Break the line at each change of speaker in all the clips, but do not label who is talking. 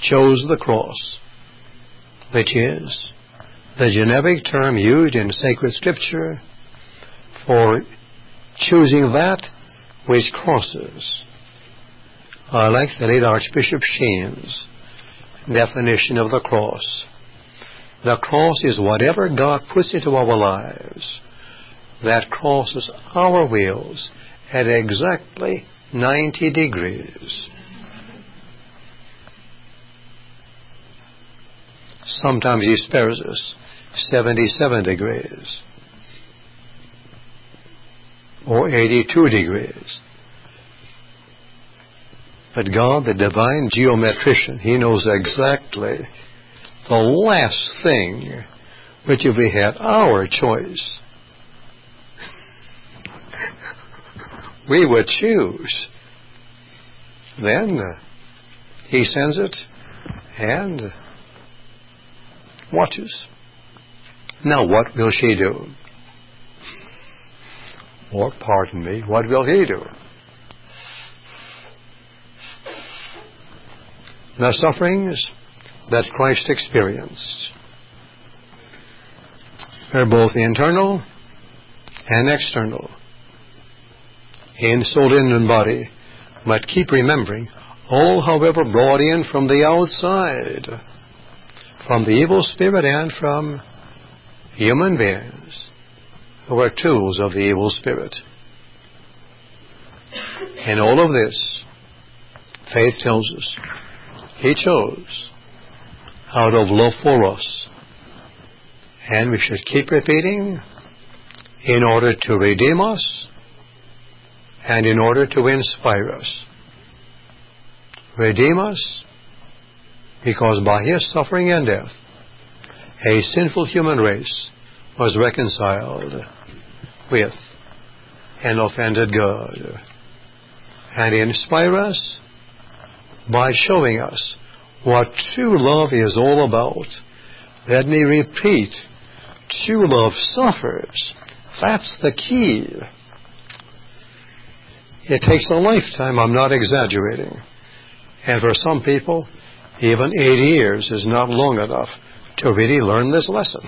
chose the cross, which is the generic term used in sacred scripture for choosing that which crosses. I like the late Archbishop Sheen's definition of the cross. The cross is whatever God puts into our lives that crosses our wills at exactly 90 degrees. Sometimes He spares us 77 degrees or 82 degrees. But God, the divine geometrician, He knows exactly the last thing which, if we had our choice, we would choose. Then He sends it and watches. Now what will she do? Or, pardon me, what will he do? The sufferings that Christ experienced are both internal and external, in soul and in body. But keep remembering, all, however, brought in from the outside, from the evil spirit and from human beings who are tools of the evil spirit. In all of this, faith tells us He chose out of love for us. And we should keep repeating, in order to redeem us and in order to inspire us. Redeem us because by His suffering and death, a sinful human race was reconciled with an offended God. And inspire us by showing us what true love is all about. Let me repeat, true love suffers. That's the key. It takes a lifetime, I'm not exaggerating. And for some people, even 80 years is not long enough to really learn this lesson.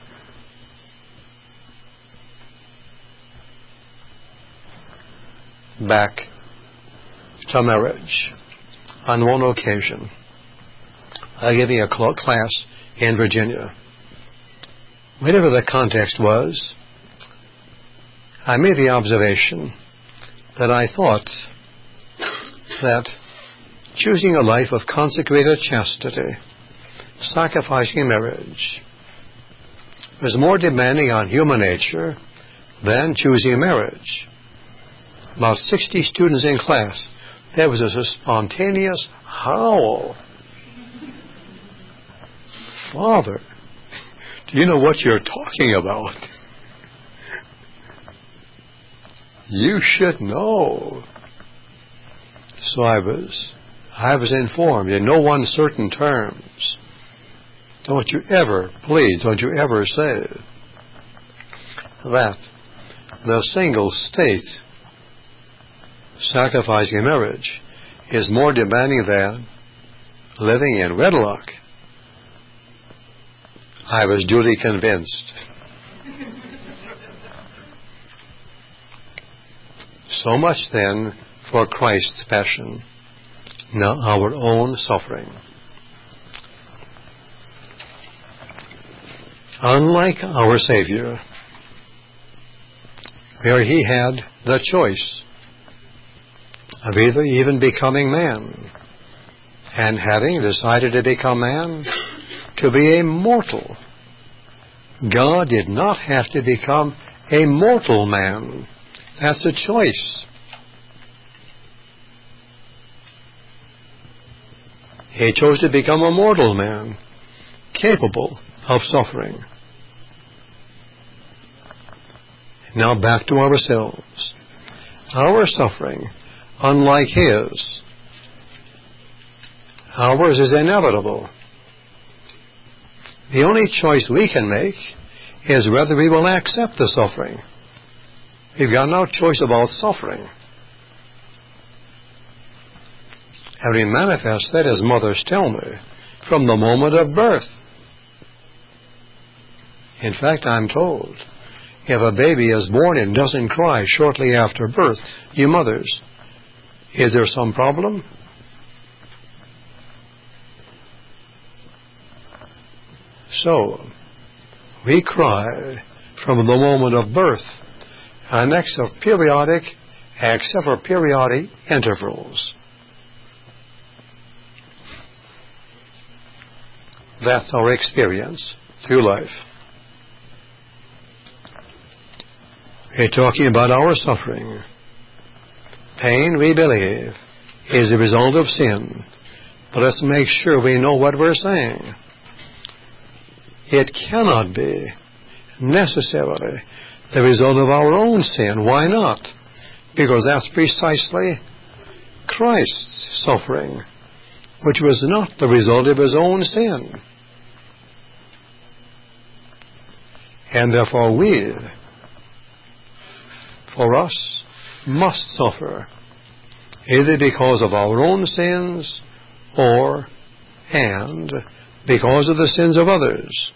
Back to marriage. On one occasion, I gave a class in Virginia. Whatever the context was, I made the observation that I thought that choosing a life of consecrated chastity, sacrificing marriage, was more demanding on human nature than choosing marriage. About 60 students in class, there was a spontaneous howl. Father, do you know what you're talking about? You should know. So I was informed in no uncertain terms. Don't you ever say that the single state sacrificing marriage is more demanding than living in wedlock. I was duly convinced. So much then for Christ's passion, now our own suffering. Unlike our Savior, where He had the choice of either even becoming man and having decided to become man, to be a mortal. God did not have to become a mortal man. That's a choice. He chose to become a mortal man, capable of suffering. Now back to ourselves. Our suffering, unlike His, ours is inevitable. The only choice we can make is whether we will accept the suffering. We've got no choice about suffering. have been manifested, as mothers tell me, from the moment of birth. In fact, I'm told, if a baby is born and doesn't cry shortly after birth, you mothers, is there some problem? So, we cry from the moment of birth, and except for periodic intervals. That's our experience through life. We're talking about our suffering. Pain, we believe, is the result of sin. But let's make sure we know what we're saying. It cannot be necessarily the result of our own sin. Why not? Because that's precisely Christ's suffering, which was not the result of his own sin. And therefore we, for us, must suffer, either because of our own sins and because of the sins of others.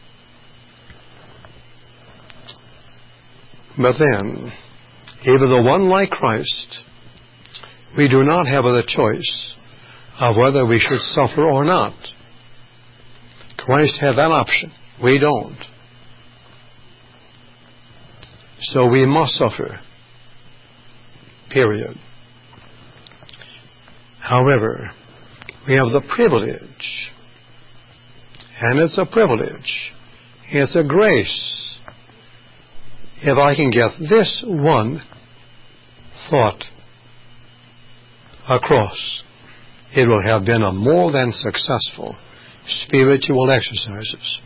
But then, even though one like Christ, we do not have the choice of whether we should suffer or not. Christ had that option. We don't. So we must suffer. Period. However, we have the privilege, and it's a privilege, it's a grace. If I can get this one thought across, it will have been a more than successful spiritual exercises.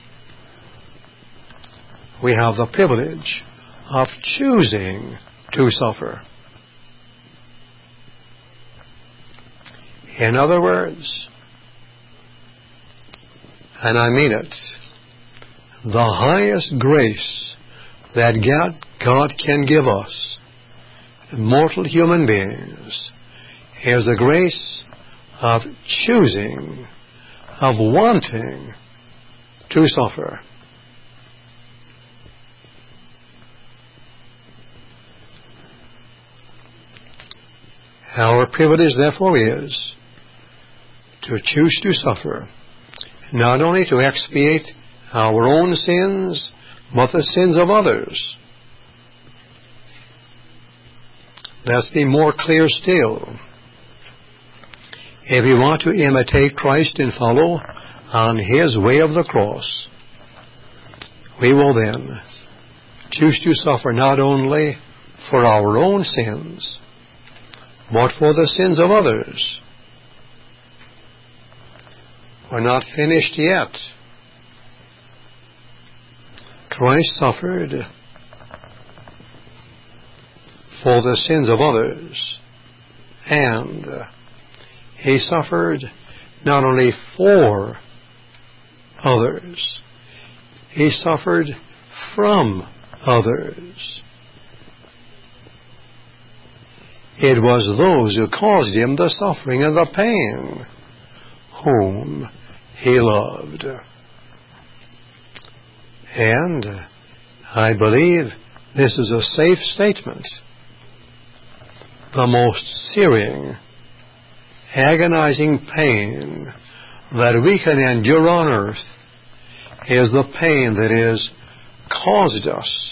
We have the privilege of choosing to suffer. In other words, and I mean it, the highest grace that God can give us, mortal human beings, is the grace of choosing, of wanting to suffer. Our privilege, therefore, is to choose to suffer, not only to expiate our own sins, but the sins of others. Let's be more clear still. If we want to imitate Christ and follow on His way of the cross, we will then choose to suffer not only for our own sins, but for the sins of others. We're not finished yet. Christ suffered for the sins of others, and He suffered not only for others, He suffered from others. It was those who caused Him the suffering and the pain whom He loved. And I believe this is a safe statement. The most searing, agonizing pain that we can endure on earth is the pain that is caused us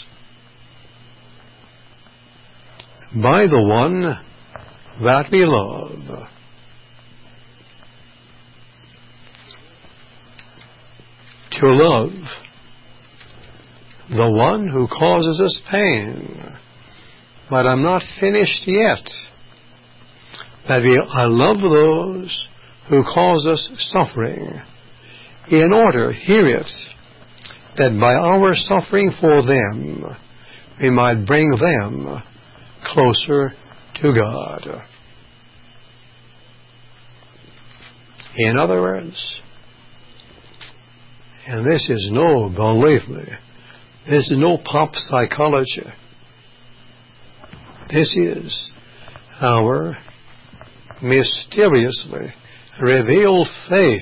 by the one that we love. To love the one who causes us pain. But I'm not finished yet. I love those who cause us suffering, in order, hear it, that by our suffering for them, we might bring them closer to God. In other words, and this is believe me, this is no pop psychology. This is our mysteriously revealed faith.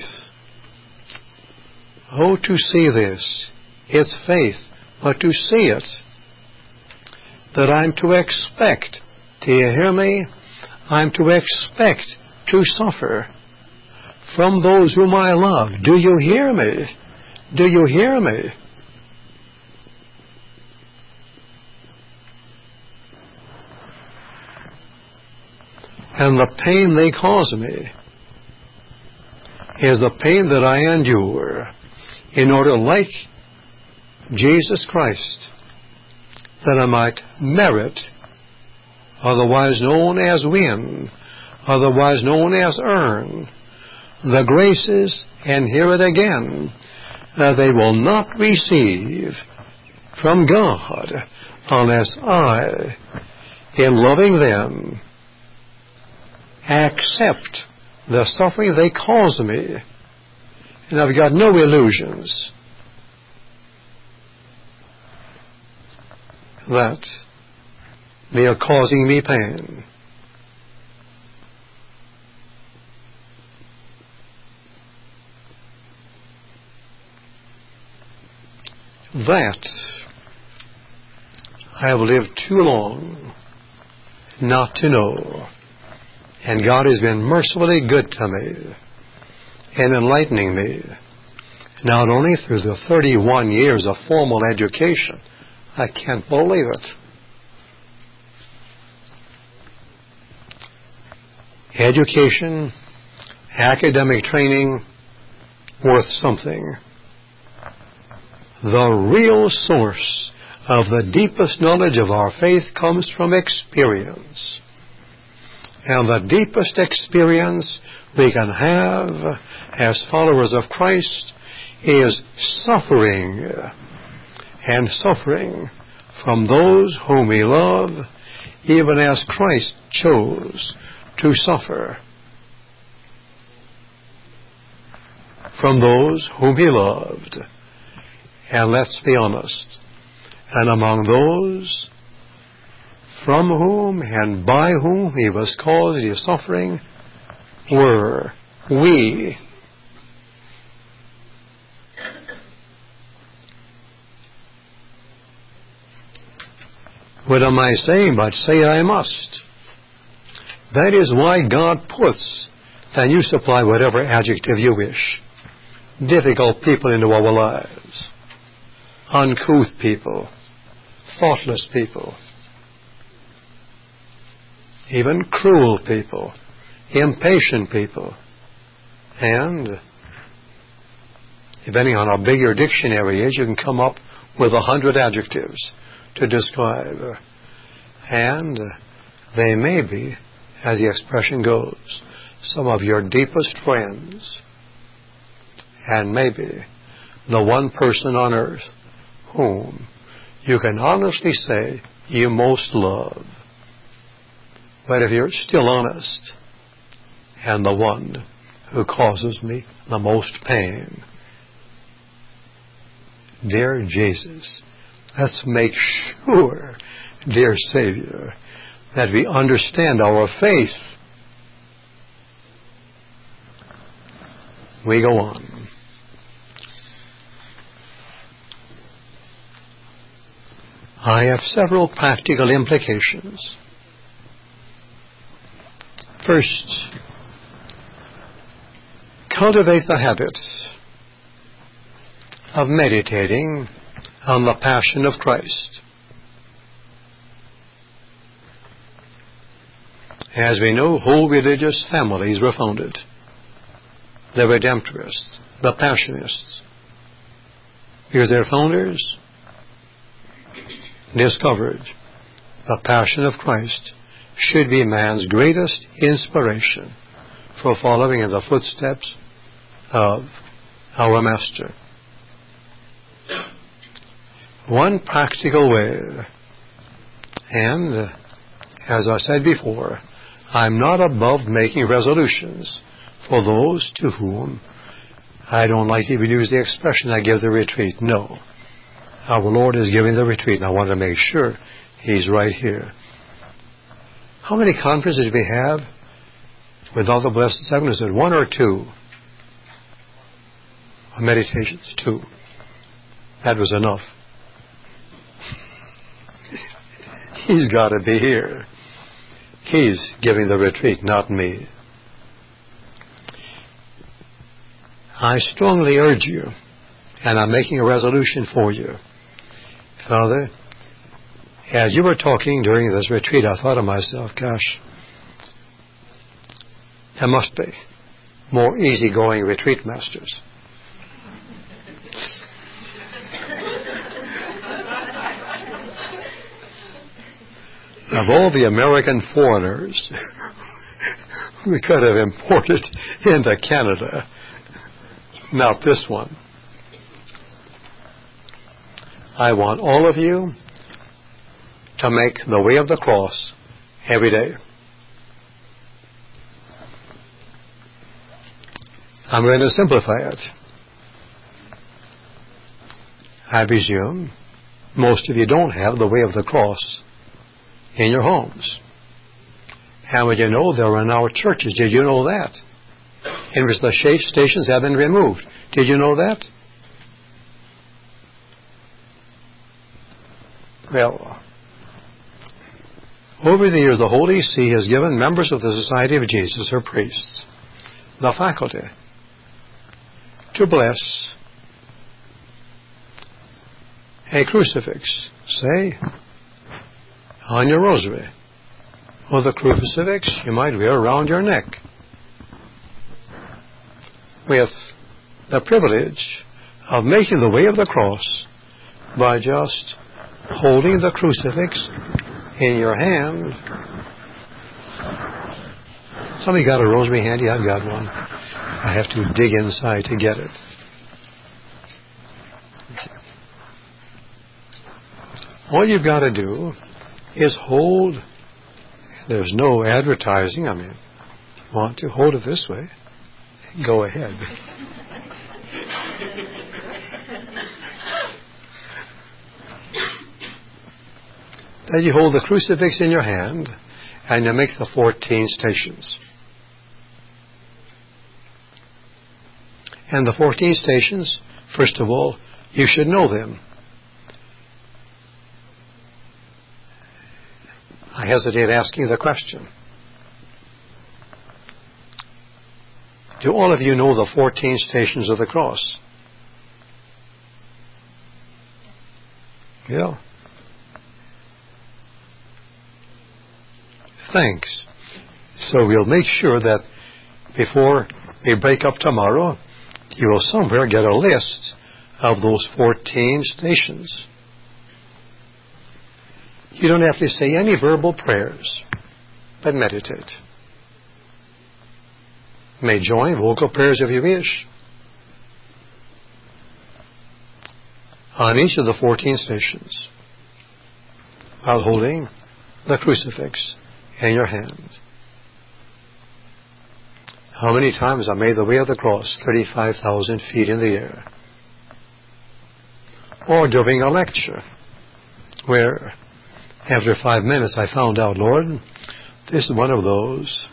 Oh, to see this. It's faith, but to see it, that I'm to expect. Do you hear me? I'm to expect to suffer from those whom I love. Do you hear me? Do you hear me? And the pain they cause me is the pain that I endure in order, like Jesus Christ, that I might merit, otherwise known as win, otherwise known as earn, the graces, and hear it again, that they will not receive from God unless I, in loving them, accept the suffering they cause me. And I've got no illusions that they are causing me pain. That I have lived too long not to know. And God has been mercifully good to me in enlightening me, not only through the 31 years of formal education. I can't believe it. Education, academic training, worth something. The real source of the deepest knowledge of our faith comes from experience. And the deepest experience we can have as followers of Christ is suffering, and suffering from those whom we love, even as Christ chose to suffer from those whom he loved. And let's be honest, and among those from whom and by whom he was caused his suffering were we. What am I saying? But say I must. That is why God puts, then you supply whatever adjective you wish, difficult people into our lives, uncouth people, thoughtless people, even cruel people, impatient people, and depending on how big your dictionary is, you can come up with 100 adjectives to describe. And they may be, as the expression goes, some of your deepest friends, and maybe the one person on earth whom you can honestly say you most love. But if you're still honest, and the one who causes me the most pain, dear Jesus, let's make sure, dear Savior, that we understand our faith. We go on. I have several practical implications. First, cultivate the habit of meditating on the passion of Christ. As we know, whole religious families were founded. The Redemptorists, the Passionists. Because their founders discovered the passion of Christ should be man's greatest inspiration for following in the footsteps of our Master. One practical way, and as I said before, I'm not above making resolutions for those to whom I don't like to even use the expression, I give the retreat. No. Our Lord is giving the retreat, and I want to make sure He's right here. How many conferences did we have? with all the Blessed Seven? Is it one or two? Meditations, two. That was enough. He's got to be here. He's giving the retreat, not me. I strongly urge you, and I'm making a resolution for you. Father, as you were talking during this retreat, I thought to myself, gosh, there must be more easygoing retreat masters. Of all the American foreigners we could have imported into Canada, not this one. I want all of you to make the way of the cross every day. I'm going to simplify it. I presume most of you don't have the way of the cross in your homes. How would you know there are now churches? Did you know that? In which the stations have been removed. Did you know that? Well, over the years, the Holy See has given members of the Society of Jesus, or priests, the faculty to bless a crucifix, say, on your rosary, or the crucifix you might wear around your neck, with the privilege of making the way of the cross by just holding the crucifix in your hand. Somebody got a rosary handy? I've got one. I have to dig inside to get it. All you've got to do is hold. There's no advertising. I mean, if you want to hold it this way, go ahead. Then you hold the crucifix in your hand and you make the 14 stations. And the 14 stations, first of all, you should know them. I hesitate asking the question. Do all of you know the 14 stations of the cross? Yeah. Thanks. So we'll make sure that before we break up tomorrow, you will somewhere get a list of those 14 stations. You don't have to say any verbal prayers, but meditate. You may join vocal prayers if you wish. On each of the 14 stations, while holding the crucifix in your hand. How many times I made the way of the cross 35,000 feet in the air? Or during a lecture where after 5 minutes I found out, Lord, this is one of those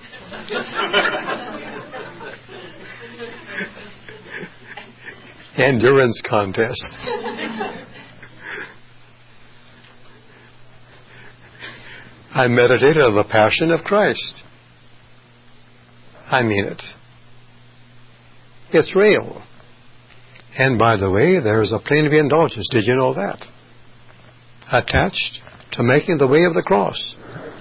endurance contests. I meditated on the passion of Christ. I mean it. It's real. And by the way, there's a plenary indulgence. Did you know that? Attached to making the way of the cross.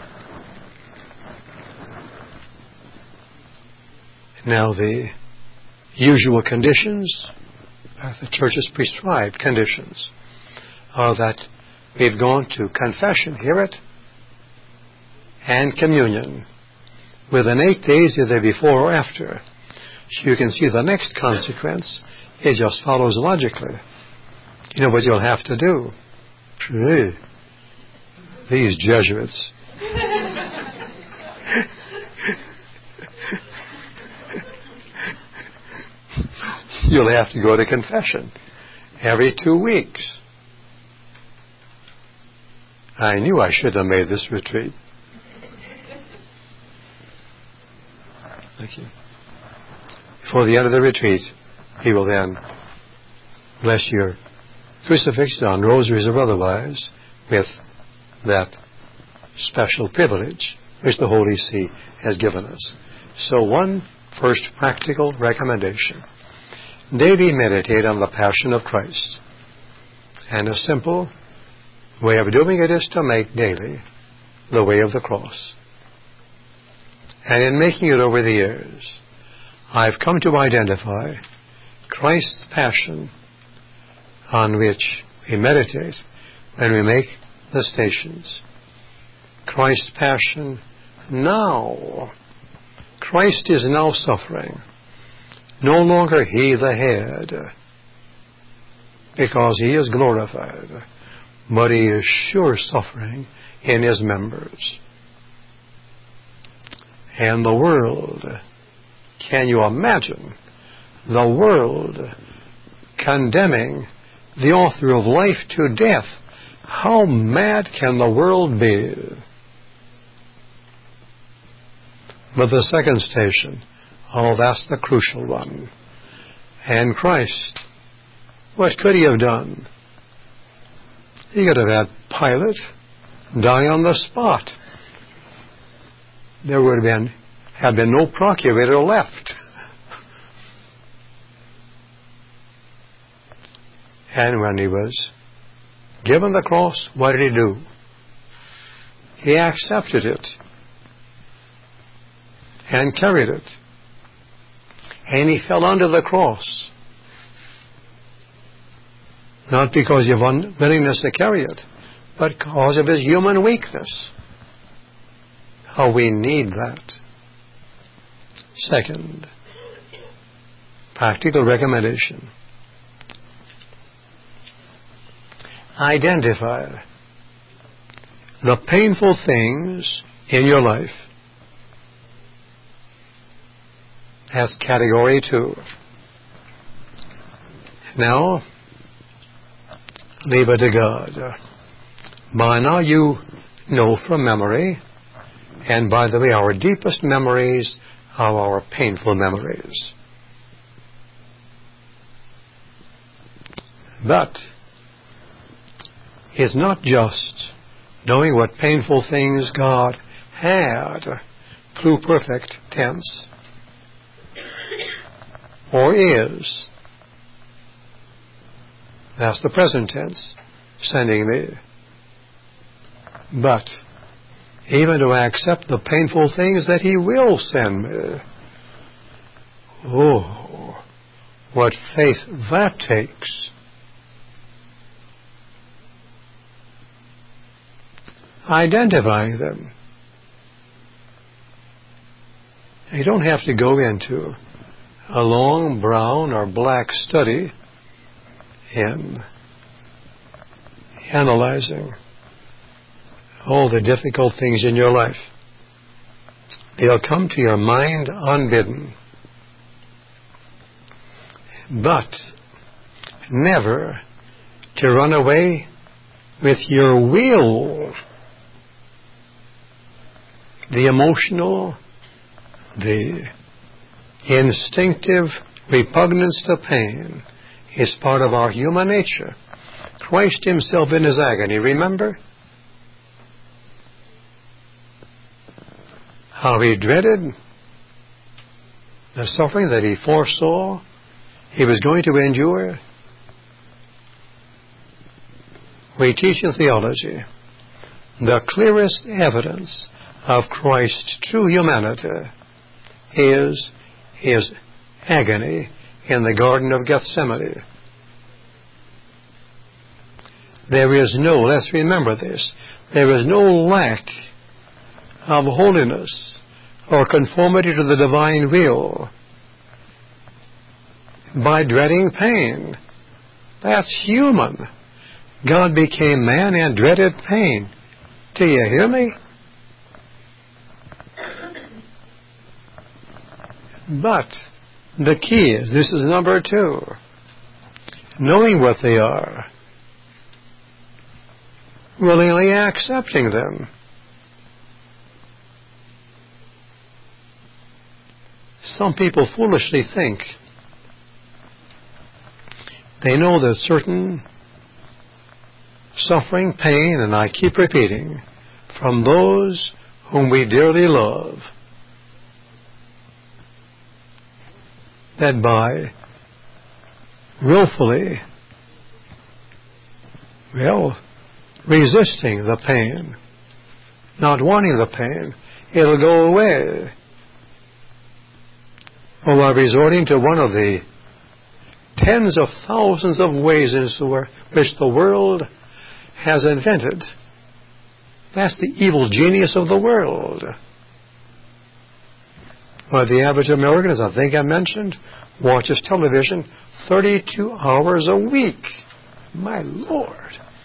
Now the usual conditions, the Church's prescribed conditions, are that we've gone to confession, hear it, and communion within 8 days, either before or after. So you can see the next consequence. It just follows logically. You know what you'll have to do? These Jesuits. You'll have to go to confession every 2 weeks. I knew I should have made this retreat. Thank you. Before the end of the retreat, he will then bless your crucifix on rosaries or otherwise with that special privilege which the Holy See has given us. So one first practical recommendation. Daily meditate on the Passion of Christ. And a simple way of doing it is to make daily the way of the cross. And in making it over the years, I've come to identify Christ's passion on which we meditate when we make the stations. Christ's passion now. Christ is now suffering. No longer he the head, because he is glorified, but he is sure suffering in his members. And the world, can you imagine the world condemning the author of life to death? How mad can the world be? But the second station, oh, that's the crucial one. And Christ, what could he have done? He could have had Pilate die on the spot. There would have been no procurator left. And when he was given the cross, what did he do? He accepted it and carried it. And he fell under the cross. Not because of unwillingness to carry it, but because of his human weakness. How we need that. Second, practical recommendation. Identify the painful things in your life. That's category 2. Now, leave it to God. By now you know from memory, and by the way, our deepest memories are our painful memories. But it's not just knowing what painful things God had, pluperfect tense, or is. That's the present tense, sending me. But even to accept the painful things that he will send me. Oh, what faith that takes. Identifying them. You don't have to go into a long brown or black study in analyzing all the difficult things in your life. They'll come to your mind unbidden. But never to run away with your will. The emotional, the instinctive repugnance to pain is part of our human nature. Christ himself in his agony, remember? How he dreaded the suffering that he foresaw he was going to endure. We teach in theology the clearest evidence of Christ's true humanity is his agony in the Garden of Gethsemane. There is no, let's remember this, there is no lack of holiness or conformity to the divine will by dreading pain. That's human. God became man and dreaded pain. Do you hear me? But the key is, this is number 2, knowing what they are, willingly accepting them. Some people foolishly think they know that certain suffering, pain, and I keep repeating, from those whom we dearly love, that by willfully, resisting the pain, not wanting the pain, it'll go away. Or by resorting to one of the tens of thousands of ways in which the world has invented. That's the evil genius of the world. Well, the average American, as I think I mentioned, watches television 32 hours a week. My Lord.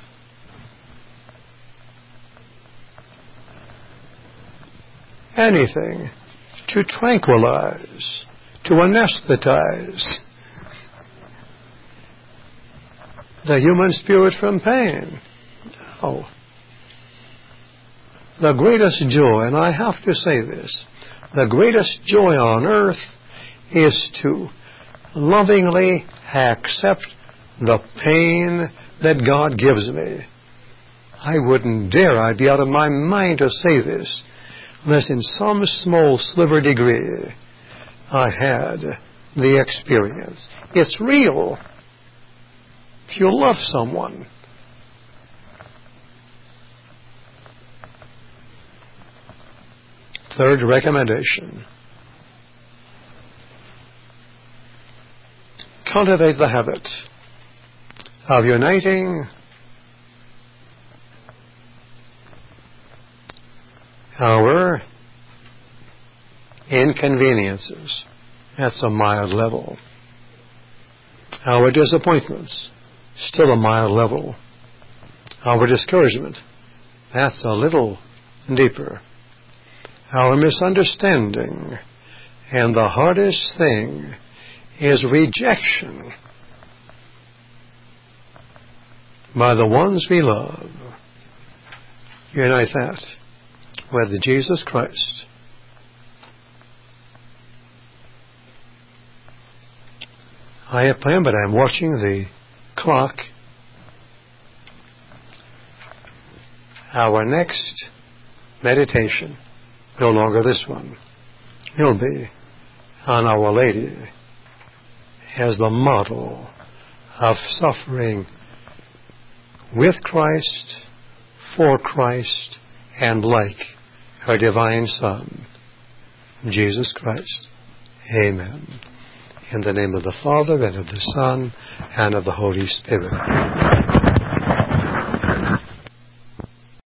Anything to tranquilize, to anesthetize the human spirit from pain. Oh. The greatest joy, and I have to say this, the greatest joy on earth is to lovingly accept the pain that God gives me. I wouldn't dare, I'd be out of my mind to say this, unless in some small sliver degree I had the experience. It's real. If you love someone, third recommendation, cultivate the habit of uniting our inconveniences. That's a mild level. Our disappointments, still a mild level. Our discouragement, that's a little deeper. Our misunderstanding, and the hardest thing is rejection by the ones we love. Unite that with Jesus Christ. I have planned, but I'm watching the clock. Our next meditation, no longer this one, will be on Our Lady as the model of suffering with Christ, for Christ, and like her divine Son, Jesus Christ. Amen. In the name of the Father, and of the Son, and of the Holy Spirit.